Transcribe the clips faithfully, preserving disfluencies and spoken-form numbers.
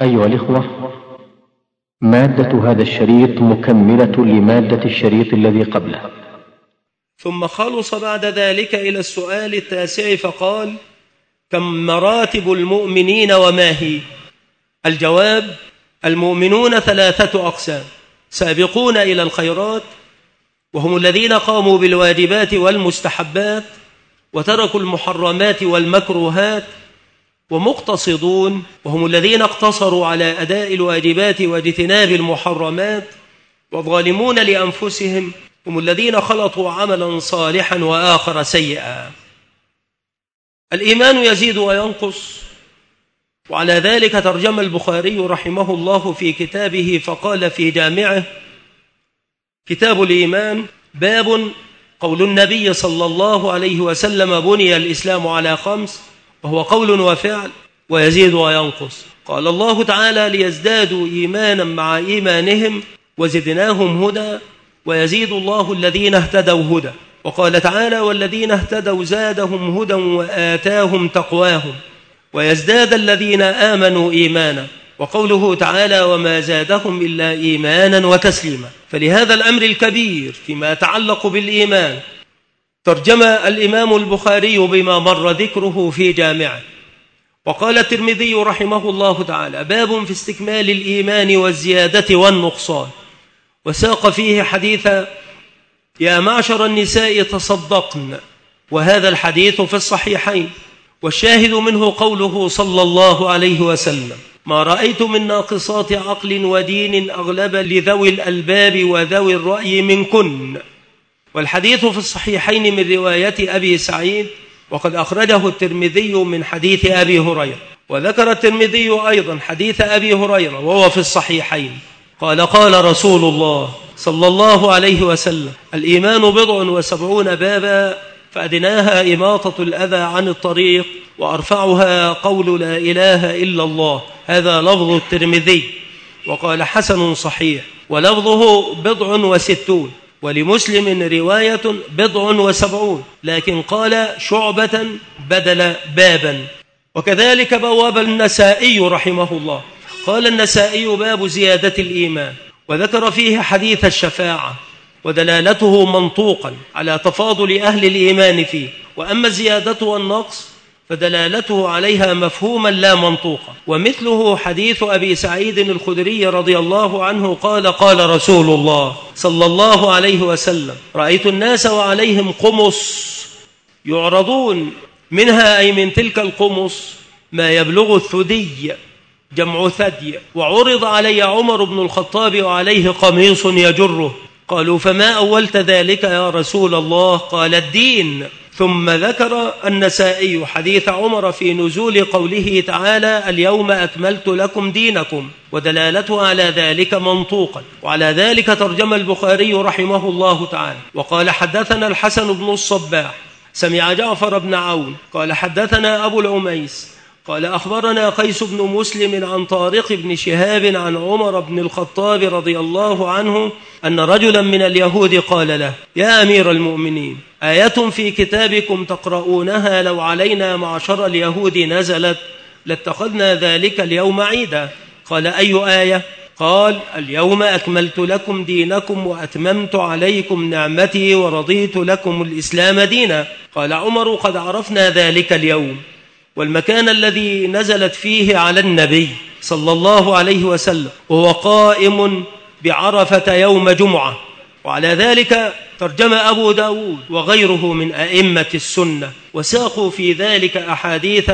أيها الإخوة، مادة هذا الشريط مكملة لمادة الشريط الذي قبله. ثم خلص بعد ذلك إلى السؤال التاسع فقال: كم مراتب المؤمنين وما هي؟ الجواب: المؤمنون ثلاثة أقسام: سابقون إلى الخيرات، وهم الذين قاموا بالواجبات والمستحبات وتركوا المحرمات والمكروهات، ومقتصدون، وهم الذين اقتصروا على أداء الواجبات واجتناب المحرمات، وظالمون لأنفسهم، هم الذين خلطوا عملا صالحا وآخر سيئا. الإيمان يزيد وينقص، وعلى ذلك ترجم البخاري رحمه الله في كتابه فقال في جامعه: كتاب الإيمان، باب قول النبي صلى الله عليه وسلم: بني الإسلام على خمس، وهو قول وفعل ويزيد وينقص. قال الله تعالى: ليزدادوا إيمانا مع إيمانهم وزدناهم هدى ويزيد الله الذين اهتدوا هدى. وقال تعالى: والذين اهتدوا زادهم هدى وآتاهم تقواهم ويزداد الذين آمنوا إيمانا. وقوله تعالى: وما زادهم إلا إيمانا وتسليما. فلهذا الأمر الكبير فيما يتعلق بالإيمان ترجم الإمام البخاري بما مر ذكره في جامعه. وقال الترمذي رحمه الله تعالى: باب في استكمال الإيمان والزيادة والنقصان، وساق فيه حديث يا معشر النساء تصدقن، وهذا الحديث في الصحيحين، والشاهد منه قوله صلى الله عليه وسلم: ما رأيت من ناقصات عقل ودين أغلب لذوي الألباب وذوي الرأي منكن. والحديث في الصحيحين من رواية أبي سعيد، وقد أخرجه الترمذي من حديث أبي هريرة. وذكر الترمذي أيضا حديث أبي هريرة وهو في الصحيحين، قال: قال رسول الله صلى الله عليه وسلم: الإيمان بضع وسبعون بابا، فأدناها إماطة الأذى عن الطريق، وأرفعها قول لا إله إلا الله. هذا لفظ الترمذي، وقال: حسن صحيح. ولفظه بضع وستون، ولمسلم رواية بضع وسبعون، لكن قال شعبة بدل بابا. وكذلك بواب النسائي رحمه الله، قال النسائي: باب زيادة الإيمان، وذكر فيه حديث الشفاعة ودلالته منطوقا على تفاضل أهل الإيمان فيه. وأما الزيادة والنقص فدلالته عليها مفهوما لا منطوقا. ومثله حديث أبي سعيد الخدري رضي الله عنه قال: قال رسول الله صلى الله عليه وسلم: رأيت الناس وعليهم قمص يعرضون، منها أي من تلك القمص ما يبلغ الثدي، جمع ثدي، وعرض علي عمر بن الخطاب وعليه قميص يجره. قالوا: فما أولت ذلك يا رسول الله؟ قال: الدين. ثم ذكر النسائي حديث عمر في نزول قوله تعالى: اليوم أكملت لكم دينكم، ودلالته على ذلك منطوقا. وعلى ذلك ترجم البخاري رحمه الله تعالى وقال: حدثنا الحسن بن الصباح سمع جعفر بن عون قال: حدثنا أبو العميس قال: أخبرنا قيس بن مسلم عن طارق بن شهاب عن عمر بن الخطاب رضي الله عنه أن رجلا من اليهود قال له: يا أمير المؤمنين، آية في كتابكم تقرؤونها لو علينا معشر اليهود نزلت لاتخذنا ذلك اليوم عيدا. قال: أي آية؟ قال: اليوم أكملت لكم دينكم وأتممت عليكم نعمتي ورضيت لكم الإسلام دينا. قال عمر: قد عرفنا ذلك اليوم والمكان الذي نزلت فيه على النبي صلى الله عليه وسلم، وهو قائم بعرفة يوم جمعة. وعلى ذلك ترجم أبو داود وغيره من أئمة السنة، وساقوا في ذلك أحاديث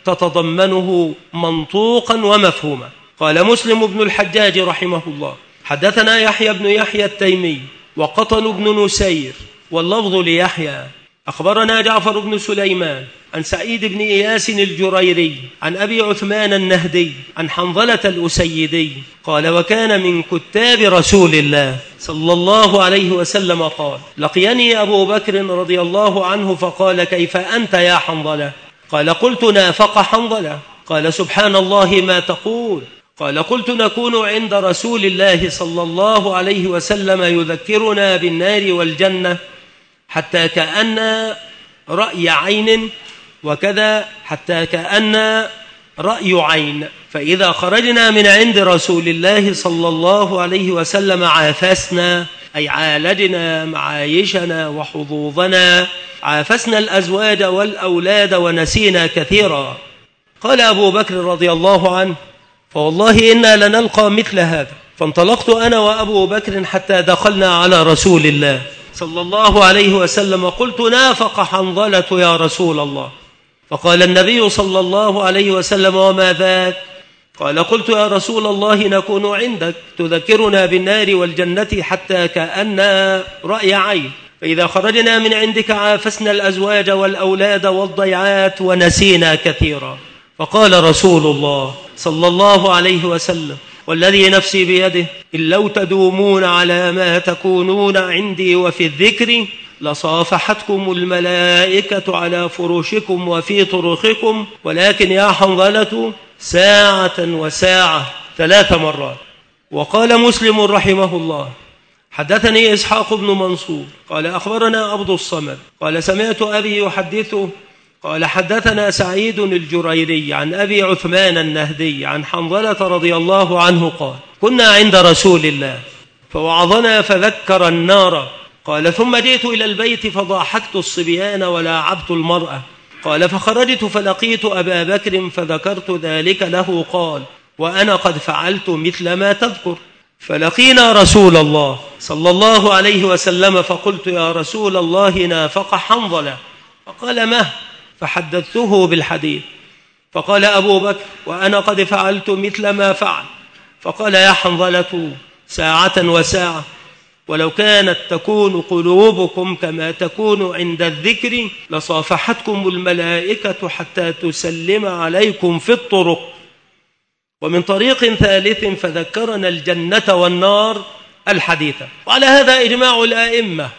تتضمنه منطوقا ومفهوما. قال مسلم بن الحجاج رحمه الله: حدثنا يحيى بن يحيى التيمي وقطن بن نسير، واللفظ ليحيى. أخبرنا جعفر بن سليمان عن سعيد بن إياس الجريري عن أبي عثمان النهدي عن حنظلة الأسيدي قال: وكان من كتاب رسول الله صلى الله عليه وسلم قال: لقيني أبو بكر رضي الله عنه فقال: كيف أنت يا حنظلة؟ قال: قلت: نافق حنظلة. قال: سبحان الله ما تقول؟ قال: قلت: نكون عند رسول الله صلى الله عليه وسلم يذكرنا بالنار والجنة حتى كأن رأي عين، وكذا حتى كأن رأي عين. فإذا خرجنا من عند رسول الله صلى الله عليه وسلم عافسنا، أي عالجنا معايشنا وحظوظنا، عافسنا الأزواج والأولاد ونسينا كثيرا. قال أبو بكر رضي الله عنه: فوالله إنا لنلقى مثل هذا. فانطلقت أنا وأبو بكر حتى دخلنا على رسول الله صلى الله عليه وسلم. قلت: نافق حنظلة يا رسول الله. فقال النبي صلى الله عليه وسلم: وما ذاك؟ قال: قلت: يا رسول الله نكون عندك تذكرنا بالنار والجنة حتى كأن رأي عين، فإذا خرجنا من عندك عافسنا الأزواج والأولاد والضيعات ونسينا كثيرا. فقال رسول الله صلى الله عليه وسلم: والذي نفسي بيده إن لو تدومون على ما تكونون عندي وفي الذكر لصافحتكم الملائكة على فرشكم وفي طرقكم، ولكن يا حنظلة ساعة وساعة ثلاث مرات. وقال مسلم رحمه الله: حدثني إسحاق بن منصور قال أخبرنا عبد الصمد قال سمعت أبي يحدثه قال حدثنا سعيد الجريري عن أبي عثمان النهدي عن حنظلة رضي الله عنه قال: كنا عند رسول الله فوعظنا فذكر النار. قال: ثم جئت إلى البيت فضاحكت الصبيان ولاعبت المرأة. قال: فخرجت فلقيت أبا بكر فذكرت ذلك له. قال: وأنا قد فعلت مثل ما تذكر. فلقينا رسول الله صلى الله عليه وسلم فقلت: يا رسول الله نافق حنظلة. فقال: ما؟ فحدثته بالحديث. فقال أبو بكر: وأنا قد فعلت مثل ما فعل. فقال: يا حنظلة ساعة وساعة، ولو كانت تكون قلوبكم كما تكون عند الذكر لصافحتكم الملائكة حتى تسلم عليكم في الطرق. ومن طريق ثالث فذكرنا الجنة والنار الحديثة. وعلى هذا إجماع الآئمة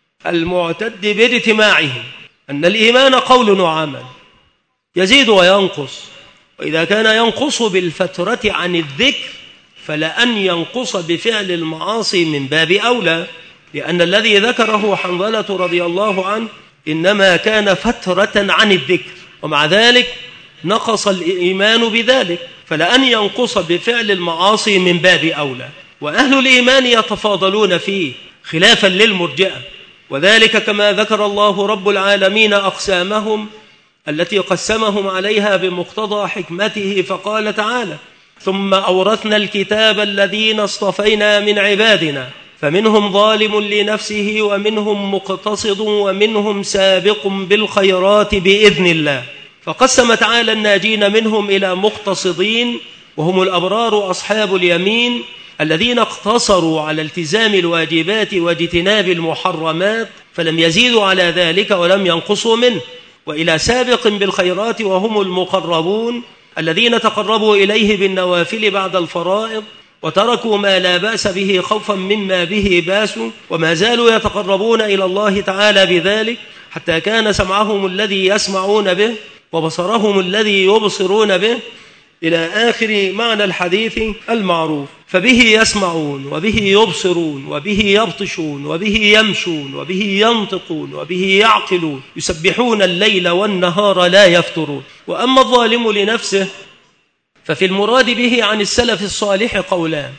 المعتد باجتماعهم أن الإيمان قول وعمل يزيد وينقص، وإذا كان ينقص بالفترة عن الذكر فلأن ينقص بفعل المعاصي من باب أولى، لأن الذي ذكره حنظلة رضي الله عنه إنما كان فترة عن الذكر، ومع ذلك نقص الإيمان بذلك، فلأن ينقص بفعل المعاصي من باب أولى. وأهل الإيمان يتفاضلون فيه خلافا للمرجئة، وذلك كما ذكر الله رب العالمين أقسامهم التي قسمهم عليها بمقتضى حكمته، فقال تعالى: ثم أورثنا الكتاب الذين اصطفينا من عبادنا فمنهم ظالم لنفسه ومنهم مقتصد ومنهم سابق بالخيرات بإذن الله. فقسم تعالى الناجين منهم إلى مقتصدين وهم الأبرار أصحاب اليمين الذين اقتصروا على التزام الواجبات واجتناب المحرمات فلم يزيدوا على ذلك ولم ينقصوا منه، وإلى سابق بالخيرات وهم المقربون الذين تقربوا إليه بالنوافل بعد الفرائض وتركوا ما لا بأس به خوفا مما به باس، وما زالوا يتقربون إلى الله تعالى بذلك حتى كان سمعهم الذي يسمعون به وبصرهم الذي يبصرون به إلى آخر معنى الحديث المعروف. فبه يسمعون وبه يبصرون وبه يبطشون وبه يمشون وبه ينطقون وبه يعقلون، يسبحون الليل والنهار لا يفترون. وأما الظالم لنفسه ففي المراد به عن السلف الصالح قولان: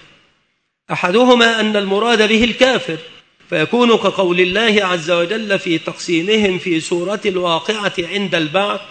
أحدهما أن المراد به الكافر، فيكون كقول الله عز وجل في تقسيمهم في سورة الواقعة عند البعث: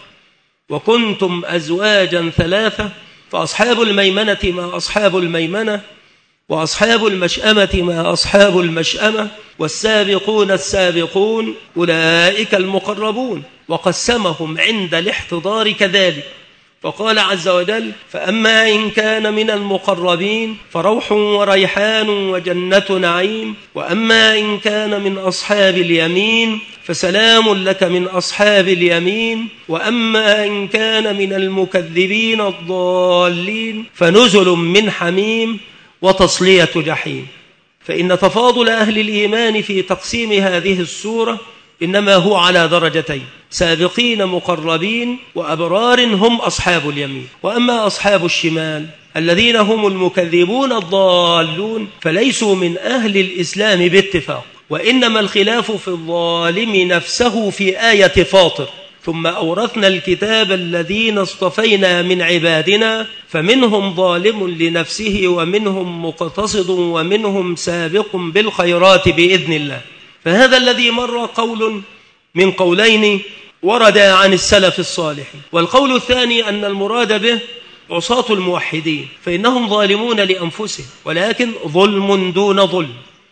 وكنتم أزواجا ثلاثة فأصحاب الميمنة ما أصحاب الميمنة وأصحاب المشأمة ما أصحاب المشأمة والسابقون السابقون أولئك المقربون. وقسمهم عند الاحتضار كذلك، فقال عز وجل: فأما إن كان من المقربين فروح وريحان وجنة نعيم، وأما إن كان من أصحاب اليمين فسلام لك من أصحاب اليمين، وأما إن كان من المكذبين الضالين فنزل من حميم وتصلية جحيم. فإن تفاضل أهل الإيمان في تقسيم هذه السورة إنما هو على درجتين: سابقين مقربين وأبرار هم أصحاب اليمين. وأما أصحاب الشمال الذين هم المكذبون الضالون فليسوا من أهل الإسلام باتفاق، وإنما الخلاف في الظالم نفسه في آية فاطر، ثم أورثنا الكتاب الذين اصطفينا من عبادنا فمنهم ظالم لنفسه ومنهم مقتصد ومنهم سابق بالخيرات بإذن الله. فهذا الذي مر قول من قولين ورد عن السلف الصالح. والقول الثاني أن المراد به عصاة الموحدين، فإنهم ظالمون لأنفسهم، ولكن ظلم دون ظلم،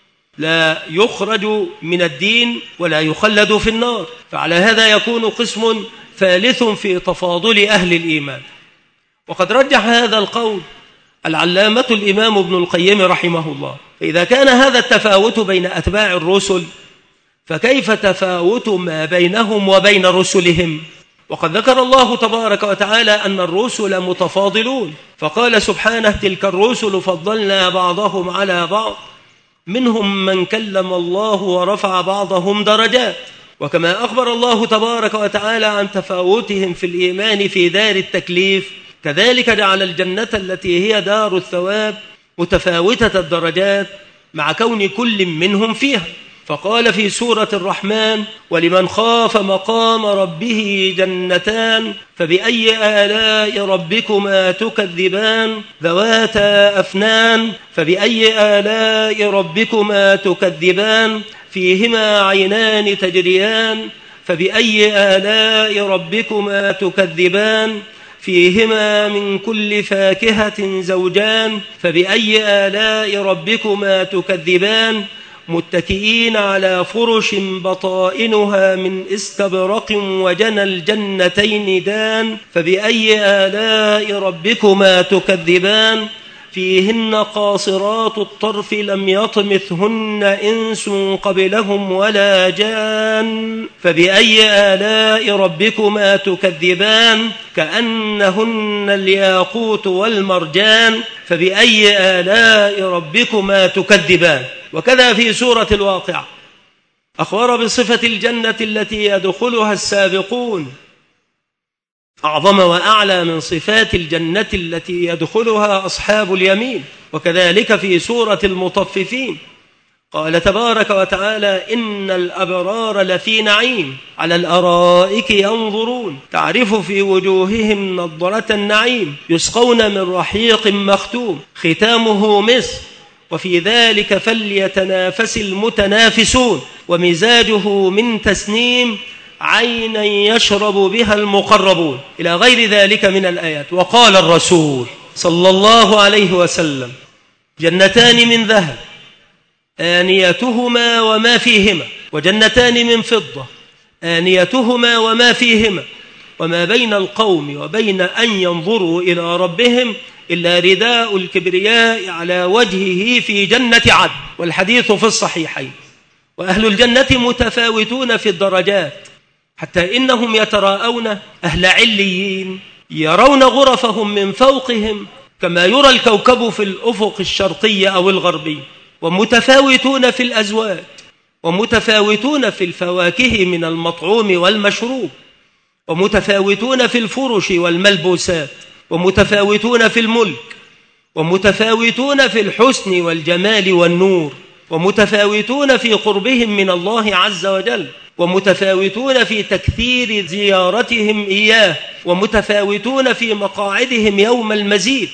لا يخرج من الدين ولا يخلد في النار. فعلى هذا يكون قسم ثالث في تفاضل أهل الإيمان. وقد رجح هذا القول العلامة الإمام ابن القيم رحمه الله. فإذا كان هذا التفاوت بين أتباع الرسل فكيف تفاوت ما بينهم وبين رسلهم؟ وقد ذكر الله تبارك وتعالى أن الرسل متفاضلون، فقال سبحانه: تلك الرسل فضلنا بعضهم على بعض منهم من كلم الله ورفع بعضهم درجات. وكما أخبر الله تبارك وتعالى عن تفاوتهم في الإيمان في دار التكليف، كذلك جعل الجنة التي هي دار الثواب متفاوتة الدرجات مع كون كل منهم فيها. فقال في سورة الرحمن: ولمن خاف مقام ربه جنتان فبأي آلاء ربكما تكذبان ذواتا أفنان فبأي آلاء ربكما تكذبان فيهما عينان تجريان فبأي آلاء ربكما تكذبان فيهما من كل فاكهة زوجان فبأي آلاء ربكما تكذبان متكئين على فرش بطائنها من استبرق وجنى الجنتين دان فبأي آلاء ربكما تكذبان فيهن قاصرات الطرف لم يطمثهن إنس قبلهم ولا جان فبأي آلاء ربكما تكذبان كأنهن الياقوت والمرجان فبأي آلاء ربكما تكذبان. وكذا في سورة الواقعة أخبر بصفة الجنة التي يدخلها السابقون أعظم وأعلى من صفات الجنة التي يدخلها أصحاب اليمين. وكذلك في سورة المطففين قال تبارك وتعالى: إن الأبرار لفي نعيم على الأرائك ينظرون تعرف في وجوههم نضرة النعيم يسقون من رحيق مختوم ختامه مسك وفي ذلك فليتنافس المتنافسون ومزاجه من تسنيم عينا يشرب بها المقربون إلى غير ذلك من الآيات. وقال الرسول صلى الله عليه وسلم: جنتان من ذهب آنيتهما وما فيهما وجنتان من فضة آنيتهما وما فيهما وما بين القوم وبين أن ينظروا إلى ربهم إلا رداء الكبرياء على وجهه في جنة عدن. والحديث في الصحيحين. وأهل الجنة متفاوتون في الدرجات حتى إنهم يتراءون أهل عليين يرون غرفهم من فوقهم كما يرى الكوكب في الأفق الشرقي أو الغربي. ومتفاوتون في الأزواج ومتفاوتون في الفواكه من المطعوم والمشروب ومتفاوتون في الفرش والملبوسات ومتفاوتون في الملك ومتفاوتون في الحسن والجمال والنور ومتفاوتون في قربهم من الله عز وجل ومتفاوتون في تكثير زيارتهم إياه ومتفاوتون في مقاعدهم يوم المزيد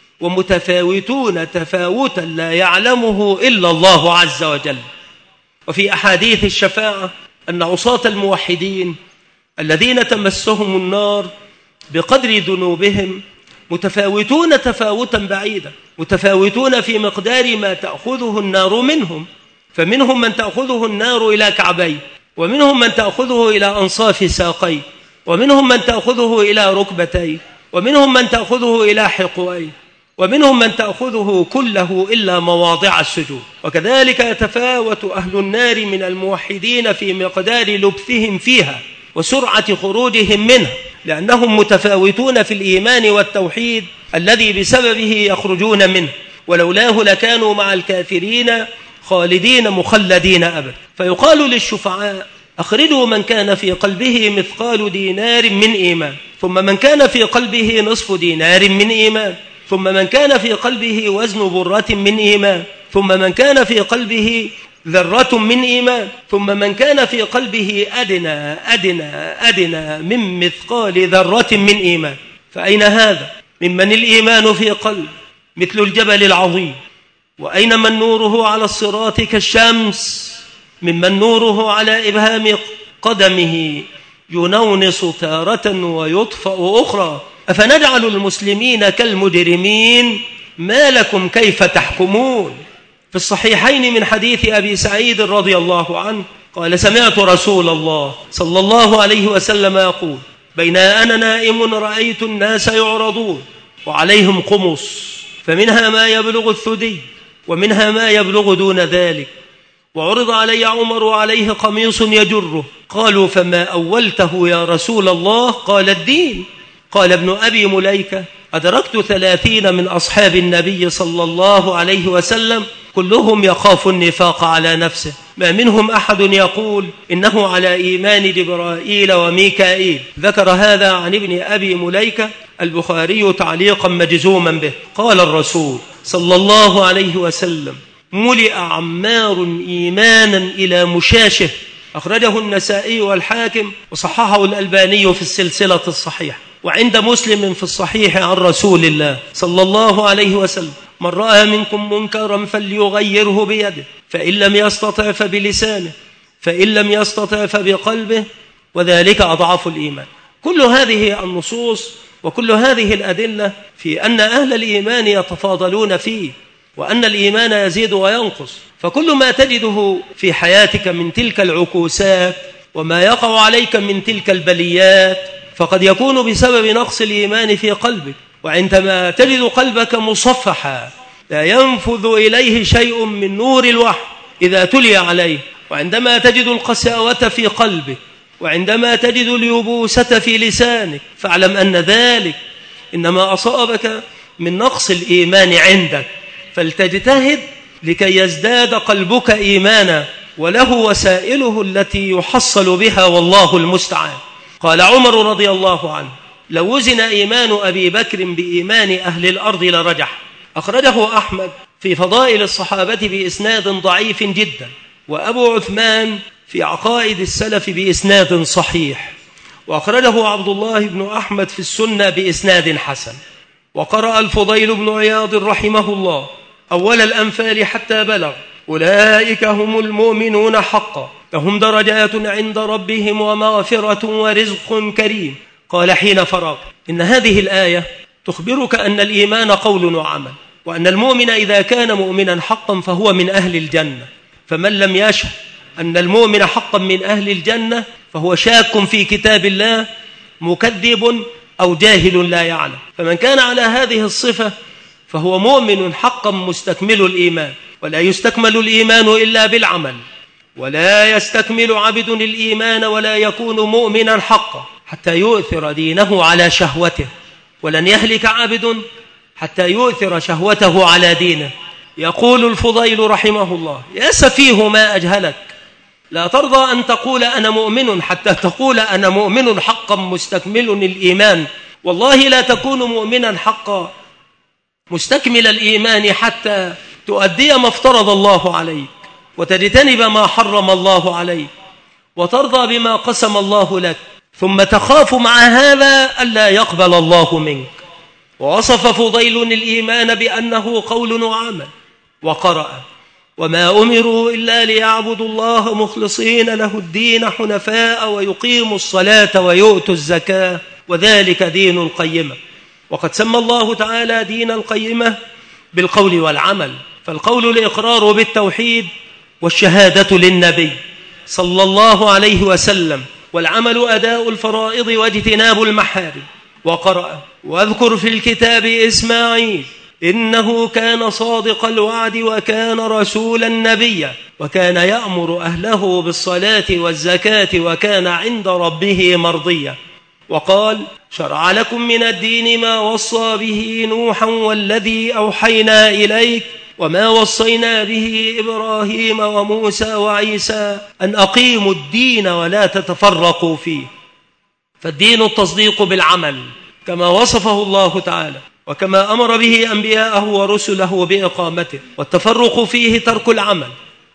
ومتفاوتون تفاوتا لا يعلمه إلا الله عز وجل. وفي أحاديث الشفاعة أن عصاة الموحدين الذين تمسهم النار بقدر ذنوبهم متفاوتون تفاوتا بعيدا متفاوتون في مقدار ما تأخذه النار منهم. فمنهم من تأخذه النار إلى كعبيه ومنهم من تأخذه إلى أنصاف ساقيه ومنهم من تأخذه إلى ركبتيه ومنهم من تأخذه إلى حقويه ومنهم من تأخذه كله إلا مواضع السجود. وكذلك يتفاوت أهل النار من الموحدين في مقدار لبثهم فيها وسرعة خروجهم منها لأنهم متفاوتون في الإيمان والتوحيد الذي بسببه يخرجون منه ولولاه لكانوا مع الكافرين خالدين مخلدين أبدا. فيقال للشفعاء: أخرجوا من كان في قلبه مثقال دينار من إيمان ثم من كان في قلبه نصف دينار من إيمان ثم من كان في قلبه وزن برة من إيمان ثم من كان في قلبه ذرة من إيمان. ثم من كان في قلبه أدنى أدنى أدنى من مثقال ذرة من إيمان، فأين هذا ممن الإيمان في قلب مثل الجبل العظيم؟ وأين من نوره على الصراط كالشمس ممن نوره على إبهام قدمه ينونص تارة ويطفأ أخرى؟ أفنجعل المسلمين كالمجرمين؟ ما لكم كيف تحكمون؟ في الصحيحين من حديث أبي سعيد رضي الله عنه قال: سمعت رسول الله صلى الله عليه وسلم يقول: بين أنا نائم رأيت الناس يعرضون وعليهم قمص، فمنها ما يبلغ الثدي ومنها ما يبلغ دون ذلك، وعرض علي عمر وعليه قميص يجره. قالوا: فما أولته يا رسول الله؟ قال: الدين. قال ابن أبي مليكة: أدركت ثلاثين من أصحاب النبي صلى الله عليه وسلم كلهم يخاف النفاق على نفسه، ما منهم أحد يقول إنه على إيمان جبرائيل وميكائيل. ذكر هذا عن ابن أبي مليكة البخاري تعليقا مجزوما به. قال الرسول صلى الله عليه وسلم: ملئ عمار إيمانا إلى مشاشه. أخرجه النسائي والحاكم وصححه الألباني في السلسلة الصحيحة. وعند مسلم في الصحيح عن رسول الله صلى الله عليه وسلم: من رأى منكم منكرا فليغيره بيده، فإن لم يستطع فبلسانه، فإن لم يستطع فبقلبه، وذلك أضعف الإيمان. كل هذه النصوص وكل هذه الأدلة في أن أهل الإيمان يتفاضلون فيه، وأن الإيمان يزيد وينقص. فكل ما تجده في حياتك من تلك العكوسات وما يقع عليك من تلك البليات فقد يكون بسبب نقص الإيمان في قلبك. وعندما تجد قلبك مصفحا لا ينفذ إليه شيء من نور الوحي إذا تلي عليه، وعندما تجد القساوة في قلبك، وعندما تجد اليبوسة في لسانك، فاعلم أن ذلك إنما أصابك من نقص الإيمان عندك، فلتجتهد لكي يزداد قلبك إيمانا، وله وسائله التي يحصل بها، والله المستعان. قال عمر رضي الله عنه: لو وزن إيمان أبي بكر بإيمان أهل الأرض لرجح. أخرجه أحمد في فضائل الصحابة بإسناد ضعيف جدا، وأبو عثمان في عقائد السلف بإسناد صحيح، وأخرجه عبد الله بن أحمد في السنة بإسناد حسن. وقرأ الفضيل بن عياض رحمه الله أول الأنفال حتى بلغ: أولئك هم المؤمنون حقا لهم درجات عند ربهم ومغفرة ورزق كريم. قال حين فرغ: إن هذه الآية تخبرك أن الإيمان قول وعمل، وأن المؤمن إذا كان مؤمنا حقا فهو من أهل الجنة، فمن لم يشهد أن المؤمن حقا من أهل الجنة فهو شاك في كتاب الله، مكذب أو جاهل لا يعلم. فمن كان على هذه الصفة فهو مؤمن حقا مستكمل الإيمان، ولا يستكمل الإيمان إلا بالعمل، ولا يستكمل عبد الإيمان ولا يكون مؤمنا حقا حتى يؤثر دينه على شهوته، ولن يهلك عبد حتى يؤثر شهوته على دينه. يقول الفضيل رحمه الله: يا سفيه ما أجهلك، لا ترضى أن تقول أنا مؤمن حتى تقول أنا مؤمن حقا مستكمل الإيمان. والله لا تكون مؤمنا حقا مستكمل الإيمان حتى تؤدي ما افترض الله عليك، وتجتنب ما حرم الله عليك، وترضى بما قسم الله لك، ثم تخاف مع هذا ألا يقبل الله منك. ووصف فضيل الإيمان بأنه قول وعمل. وقرأ: وما أمروا إلا ليعبدوا الله مخلصين له الدين حنفاء ويقيموا الصلاة ويؤتوا الزكاة وذلك دين القيمة. وقد سمى الله تعالى دين القيمة بالقول والعمل، فالقول الإقرار بالتوحيد والشهادة للنبي صلى الله عليه وسلم، والعمل أداء الفرائض واجتناب المحارم. وقرأ: واذكر في الكتاب إسماعيل إنه كان صادق الوعد وكان رسولا نبيا وكان يأمر أهله بالصلاة والزكاة وكان عند ربه مرضيا. وقال: شرع لكم من الدين ما وصى به نوحا والذي أوحينا إليك وما وصينا به إبراهيم وموسى وعيسى أن أقيموا الدين ولا تتفرقوا فيه. فالدين التصديق بالعمل كما وصفه الله تعالى، وكما أمر به أنبياءه ورسله بإقامته، والتفرق فيه ترك العمل.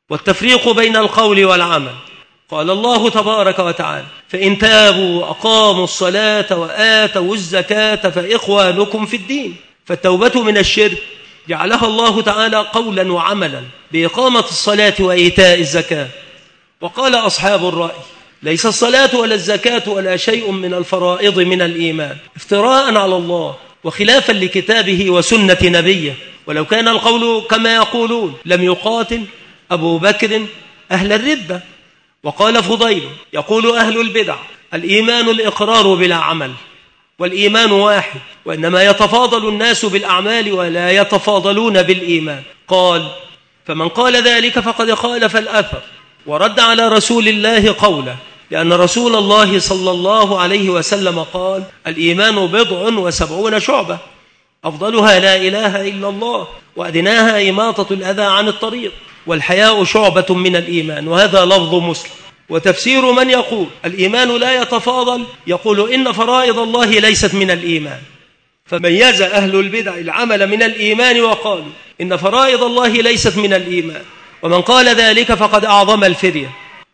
والتفريق بين القول والعمل. قال الله تبارك وتعالى: فإن تابوا وأقاموا الصلاة وآتوا الزكاة فإخوانكم في الدين. فالتوبة من الشرك جعلها الله تعالى قولا وعملا بإقامة الصلاة وإيتاء الزكاة. وقال أصحاب الرأي: ليس الصلاة ولا الزكاة ولا شيء من الفرائض من الإيمان، افتراء على الله وخلافا لكتابه وسنة نبيه. ولو كان القول كما يقولون لم يقاتل أبو بكر أهل الردة. وقال فضيل: يقول أهل البدع: الإيمان الإقرار بلا عمل، والإيمان واحد، وإنما يتفاضل الناس بالأعمال ولا يتفاضلون بالإيمان. قال: فمن قال ذلك فقد خالف الأثر ورد على رسول الله قوله، لأن رسول الله صلى الله عليه وسلم قال: الإيمان بضع وسبعون شعبة، أفضلها لا إله إلا الله، وأدناها إماطة الأذى عن الطريق، والحياء شعبة من الإيمان. وهذا لفظ مسلم. وتفسير من يقول الإيمان لا يتفاضل يقول إن فرائض الله ليست من الإيمان، فميز أهل البدع العمل من الإيمان وقالوا إن فرائض الله ليست من الإيمان. ومن قال ذلك فقد أعظم الفرية.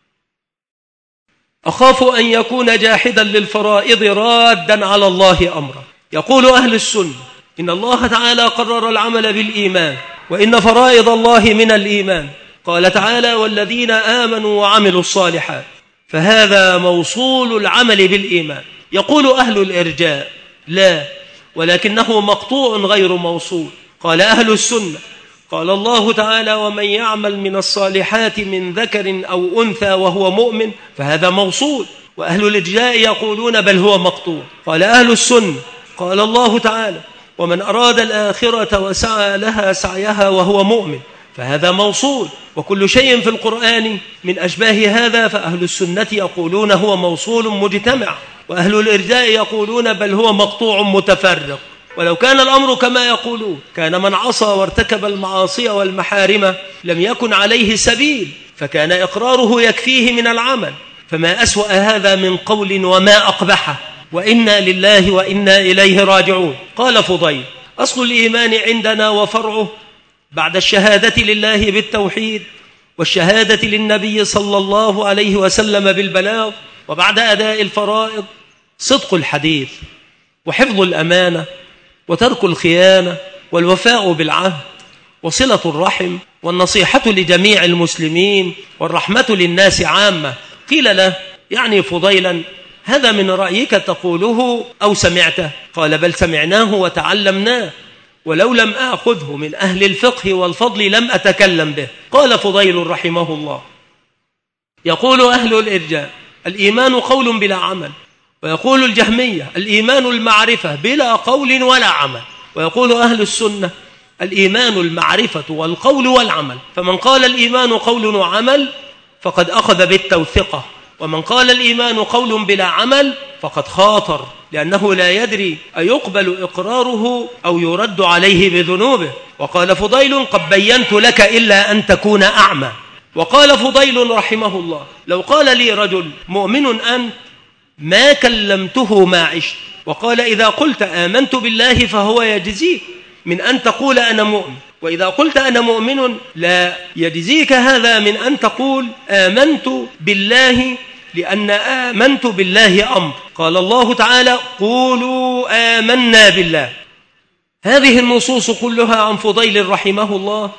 أخاف أن يكون جاحدا للفرائض رادا على الله أمره. يقول أهل السنة إن الله تعالى قرر العمل بالإيمان، وإن فرائض الله من الإيمان. قال تعالى: والذين آمنوا وعملوا الصالحات، فهذا موصول العمل بالإيمان. يقول أهل الإرجاء: لا، ولكنه مقطوع غير موصول. قال أهل السنة: قال الله تعالى: ومن يعمل من الصالحات من ذكر أو أنثى وهو مؤمن، فهذا موصول. وأهل الإرجاء يقولون بل هو مقطوع. قال أهل السنة: قال الله تعالى: ومن أراد الآخرة وسعى لها سعيها وهو مؤمن، فهذا موصول. وكل شيء في القرآن من أشباه هذا فأهل السنة يقولون هو موصول مجتمع، وأهل الإرجاء يقولون بل هو مقطوع متفرق. ولو كان الأمر كما يقولون كان من عصى وارتكب المعاصي والمحارم لم يكن عليه سبيل، فكان إقراره يكفيه من العمل. فما أسوأ هذا من قول وما أقبحه، وإنا لله وإنا إليه راجعون. قال فضيل: أصل الإيمان عندنا وفرعه بعد الشهادة لله بالتوحيد والشهادة للنبي صلى الله عليه وسلم بالبلاغ، وبعد أداء الفرائض صدق الحديث وحفظ الأمانة وترك الخيانة والوفاء بالعهد وصلة الرحم والنصيحة لجميع المسلمين والرحمة للناس عامة. قيل له يعني فضيلا: هذا من رأيك تقوله أو سمعته؟ قال: بل سمعناه وتعلمناه، ولو لم آخذه من أهل الفقه والفضل لم أتكلم به. قال فضيل رحمه الله: يقول أهل الإرجاء الإيمان قول بلا عمل، ويقول الجهمية الإيمان المعرفة بلا قول ولا عمل، ويقول أهل السنة الإيمان المعرفة والقول والعمل. فمن قال الإيمان قول وعمل فقد أخذ بالتوثقة، ومن قال الإيمان قول بلا عمل فقد خاطر، لأنه لا يدري أيقبل إقراره أو يرد عليه بذنوبه. وقال فضيل: قد بينت لك إلا أن تكون أعمى. وقال فضيل رحمه الله: لو قال لي رجل مؤمن أنت ما كلمته ما عشت، وقال: إذا قلت آمنت بالله فهو يجزيك من أن تقول أنا مؤمن، وإذا قلت أنا مؤمن لا يجزيك هذا من أن تقول آمنت بالله، لأن آمنت بالله أمر. قال الله تعالى: قولوا آمنا بالله. هذه النصوص كلها عن فضيل رحمه الله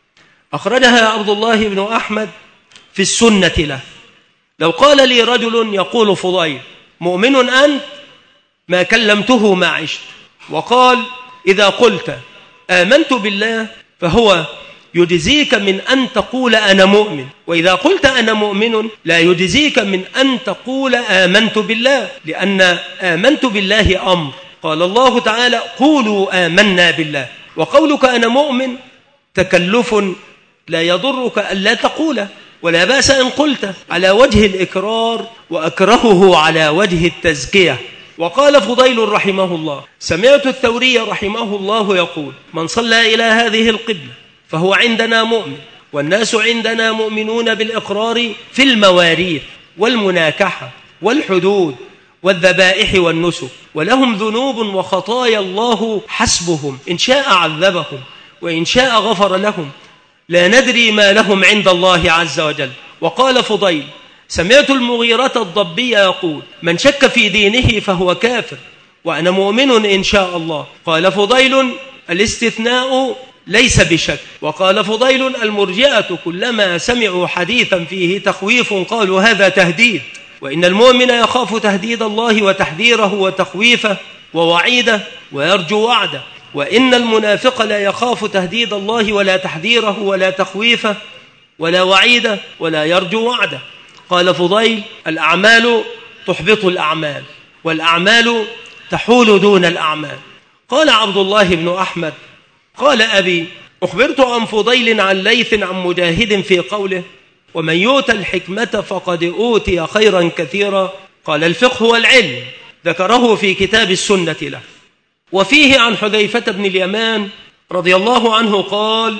أخرجها عبد الله بن أحمد في السنة له. لو قال لي رجل يقول فضيل مؤمن أنت ما كلمته ما عشت، وقال: إذا قلت آمنت بالله فهو يجزيك من أن تقول أنا مؤمن، وإذا قلت أنا مؤمن لا يجزيك من أن تقول آمنت بالله، لأن آمنت بالله أمر. قال الله تعالى: قولوا آمنا بالله. وقولك أنا مؤمن تكلف لا يضرك ألا تقوله، ولا بأس إن قلت على وجه الإكرار وأكرهه على وجه التزكية. وقال فضيل رحمه الله: سمعت الثوري رحمه الله يقول: من صلى إلى هذه القبلة فهو عندنا مؤمن، والناس عندنا مؤمنون بالإقرار في المواريث والمناكحة والحدود والذبائح والنسك، ولهم ذنوب وخطايا الله حسبهم، إن شاء عذبهم وإن شاء غفر لهم، لا ندري ما لهم عند الله عز وجل. وقال فضيل: سمعت المغيرة الضبي يقول: من شك في دينه فهو كافر، وأنا مؤمن إن شاء الله. قال فضيل: الاستثناء ليس بشك. وقال فضيل: المرجئة كلما سمعوا حديثا فيه تخويف قالوا هذا تهديد، وإن المؤمن يخاف تهديد الله وتحذيره وتخويفه ووعيده ويرجو وعده، وإن المنافق لا يخاف تهديد الله ولا تحذيره ولا تخويفه ولا وعيده ولا يرجو وعده. قال فضيل: الأعمال تحبط الأعمال، والأعمال تحول دون الأعمال. قال عبد الله بن أحمد: قال أبي: أخبرت عن فضيل عن ليث عن مجاهد في قوله: ومن يؤت الحكمة فقد أوتي خيرا كثيرا. قال: الفقه والعلم، ذكره في كتاب السنة له. وفيه عن حذيفة بن اليمان رضي الله عنه قال: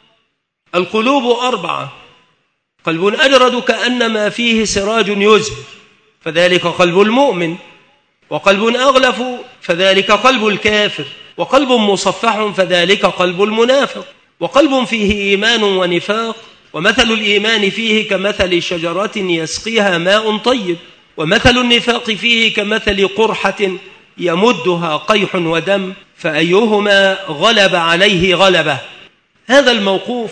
القلوب أربعة: قلب أجرد كأنما فيه سراج يزهر فذلك قلب المؤمن، وقلب أغلف فذلك قلب الكافر، وقلب مصفح فذلك قلب المنافق، وقلب فيه إيمان ونفاق، ومثل الإيمان فيه كمثل شجرة يسقيها ماء طيب، ومثل النفاق فيه كمثل قرحة يمدها قيح ودم، فأيهما غلب عليه غلبه. هذا الموقوف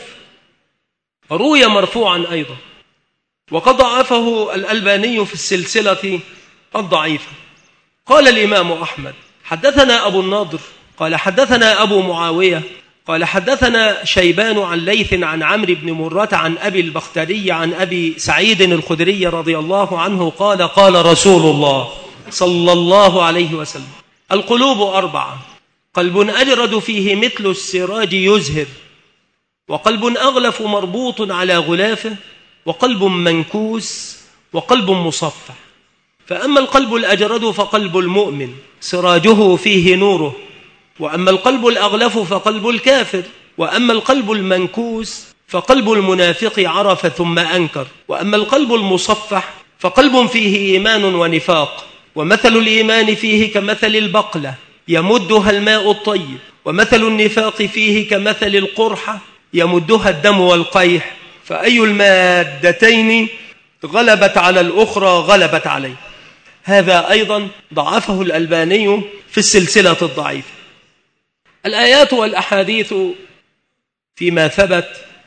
روي مرفوعا أيضا، وقد ضعفه الألباني في السلسلة الضعيفة. قال الإمام أحمد: حدثنا أبو النضر قال حدثنا أبو معاوية قال حدثنا شيبان عن ليث عن عمرو بن مرة عن أبي البختري عن أبي سعيد الخدري رضي الله عنه قال: قال رسول الله صلى الله عليه وسلم: القلوب أربعة: قلب أجرد فيه مثل السراج يزهر، وقلب أغلف مربوط على غلافه، وقلب منكوس، وقلب مصفح. فأما القلب الأجرد فقلب المؤمن سراجه فيه نوره، وأما القلب الأغلف فقلب الكافر، وأما القلب المنكوس فقلب المنافق عرف ثم أنكر، وأما القلب المصفح فقلب فيه إيمان ونفاق، ومثل الإيمان فيه كمثل البقلة يمدها الماء الطيب، ومثل النفاق فيه كمثل القرحة يمدها الدم والقيح، فأي المادتين غلبت على الأخرى غلبت عليه. هذا أيضا ضعفه الألباني في السلسلة الضعيفة. الآيات والأحاديث فيما ثبت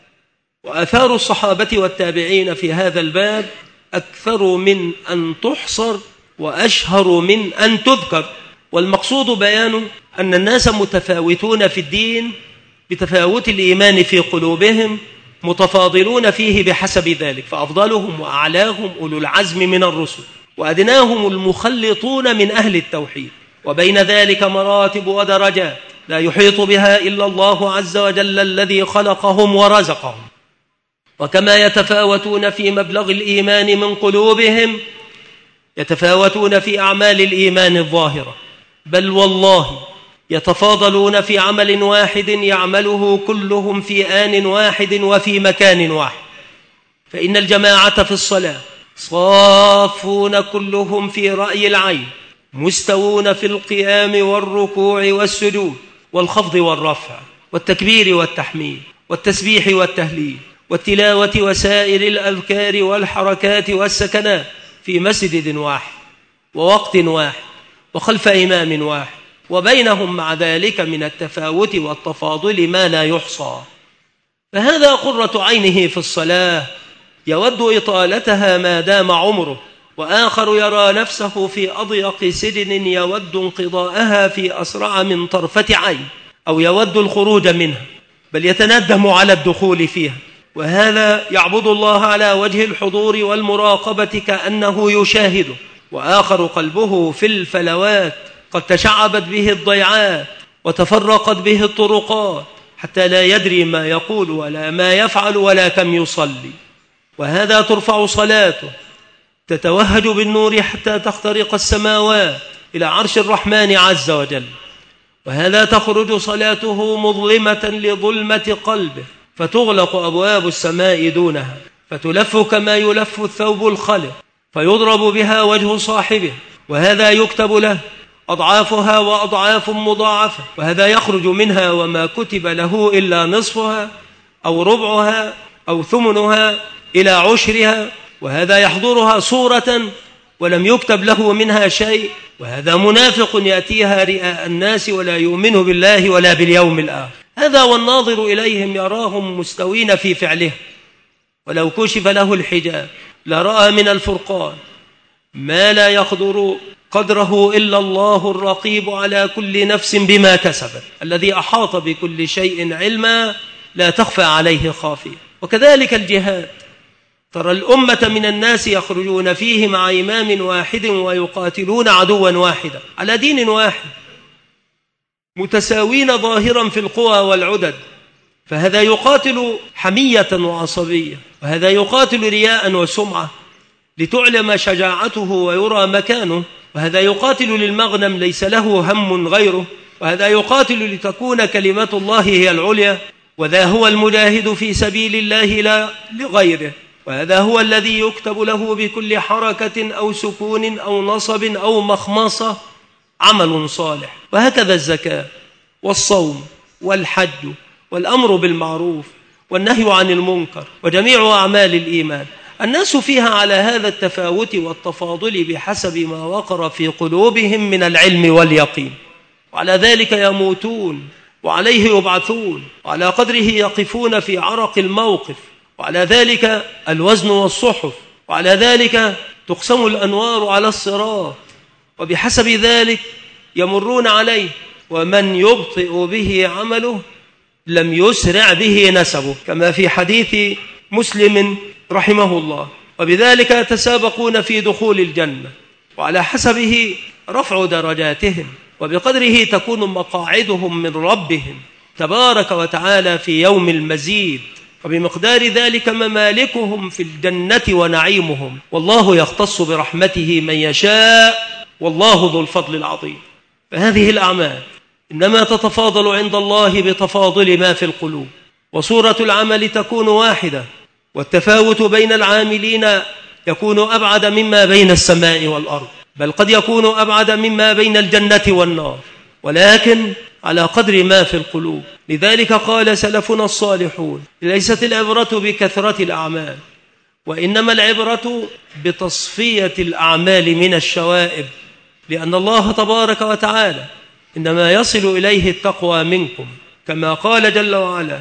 وآثار الصحابة والتابعين في هذا الباب أكثر من أن تحصر وأشهر من أن تذكر، والمقصود بيان أن الناس متفاوتون في الدين بتفاوت الإيمان في قلوبهم، متفاضلون فيه بحسب ذلك، فأفضلهم وأعلاهم أولو العزم من الرسل، وأدناهم المخلطون من أهل التوحيد، وبين ذلك مراتب ودرجات لا يحيط بها إلا الله عز وجل الذي خلقهم ورزقهم. وكما يتفاوتون في مبلغ الإيمان من قلوبهم يتفاوتون في أعمال الإيمان الظاهرة، بل والله يتفاضلون في عمل واحد يعمله كلهم في آن واحد وفي مكان واحد. فإن الجماعة في الصلاة صافون كلهم في رأي العين، مستوون في القيام والركوع والسجود والخفض والرفع والتكبير والتحميد والتسبيح والتهليل والتلاوة وسائر الأذكار والحركات والسكنات في مسجد واحد ووقت واحد وخلف إمام واحد، وبينهم مع ذلك من التفاوت والتفاضل ما لا يحصى. فهذا قرة عينه في الصلاة يود إطالتها ما دام عمره، وآخر يرى نفسه في أضيق سجن يود انقضاءها في أسرع من طرفة عين، أو يود الخروج منها، بل يتندم على الدخول فيها. وهذا يعبد الله على وجه الحضور والمراقبة كأنه يشاهده، وآخر قلبه في الفلوات قد تشعبت به الضيعات وتفرقت به الطرقات حتى لا يدري ما يقول ولا ما يفعل ولا كم يصلي. وهذا ترفع صلاته تتوهج بالنور حتى تخترق السماوات إلى عرش الرحمن عز وجل، وهذا تخرج صلاته مظلمة لظلمة قلبه فتغلق أبواب السماء دونها، فتلف كما يلف الثوب الخلق فيضرب بها وجه صاحبه، وهذا يكتب له أضعافها وأضعاف مضاعفة، وهذا يخرج منها وما كتب له إلا نصفها أو ربعها أو ثمنها إلى عشرها، وهذا يحضرها صورة ولم يكتب له منها شيء، وهذا منافق يأتيها رئاء الناس ولا يؤمن بالله ولا باليوم الآخر. هذا والناظر إليهم يراهم مستوين في فعله، ولو كشف له الحجاب لرأى من الفرقان ما لا يقدر قدره إلا الله الرقيب على كل نفس بما كسبت، الذي أحاط بكل شيء علما لا تخفى عليه خافية. وكذلك الجهاد، ترى الأمة من الناس يخرجون فيه مع إمام واحد ويقاتلون عدوا واحدا على دين واحد، متساوين ظاهرا في القوى والعدد، فهذا يقاتل حمية وعصبية، وهذا يقاتل رياء وسمعة لتعلم شجاعته ويرى مكانه، وهذا يقاتل للمغنم ليس له هم غيره، وهذا يقاتل لتكون كلمة الله هي العليا، وذا هو المجاهد في سبيل الله لا لغيره، وهذا هو الذي يكتب له بكل حركة أو سكون أو نصب أو مخمصة عمل صالح. وهكذا الزكاة والصوم والحج والأمر بالمعروف والنهي عن المنكر وجميع أعمال الإيمان، الناس فيها على هذا التفاوت والتفاضل بحسب ما وقر في قلوبهم من العلم واليقين، وعلى ذلك يموتون وعليه يبعثون، وعلى قدره يقفون في عرق الموقف، وعلى ذلك الوزن والصحف، وعلى ذلك تقسم الأنوار على الصراط، وبحسب ذلك يمرون عليه، ومن يبطئ به عمله لم يسرع به نسبه، كما في حديث مسلم رحمه الله. وبذلك يتسابقون في دخول الجنة، وعلى حسبه رفع درجاتهم، وبقدره تكون مقاعدهم من ربهم تبارك وتعالى في يوم المزيد، وبمقدار ذلك ممالكهم في الجنة ونعيمهم، والله يختص برحمته من يشاء، والله ذو الفضل العظيم. فهذه الأعمال إنما تتفاضل عند الله بتفاضل ما في القلوب، وصورة العمل تكون واحدة، والتفاوت بين العاملين يكون أبعد مما بين السماء والأرض، بل قد يكون أبعد مما بين الجنة والنار، ولكن على قدر ما في القلوب. لذلك قال سلفنا الصالحون: ليست العبرة بكثرة الأعمال، وإنما العبرة بتصفية الأعمال من الشوائب، لأن الله تبارك وتعالى إنما يصل إليه التقوى منكم، كما قال جل وعلا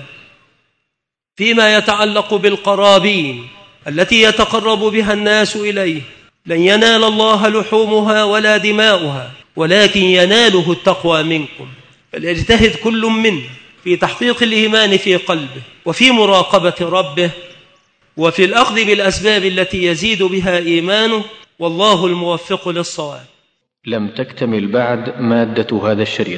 فيما يتعلق بالقرابين التي يتقرب بها الناس إليه: لن ينال الله لحومها ولا دماؤها ولكن يناله التقوى منكم. فليجتهد كل منا في تحقيق الإيمان في قلبه، وفي مراقبة ربه، وفي الأخذ بالأسباب التي يزيد بها إيمانه، والله الموفق للصواب. لم تكتمل بعد مادة هذا الشريط،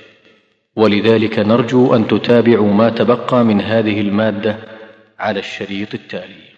ولذلك نرجو أن تتابعوا ما تبقى من هذه المادة على الشريط التالي.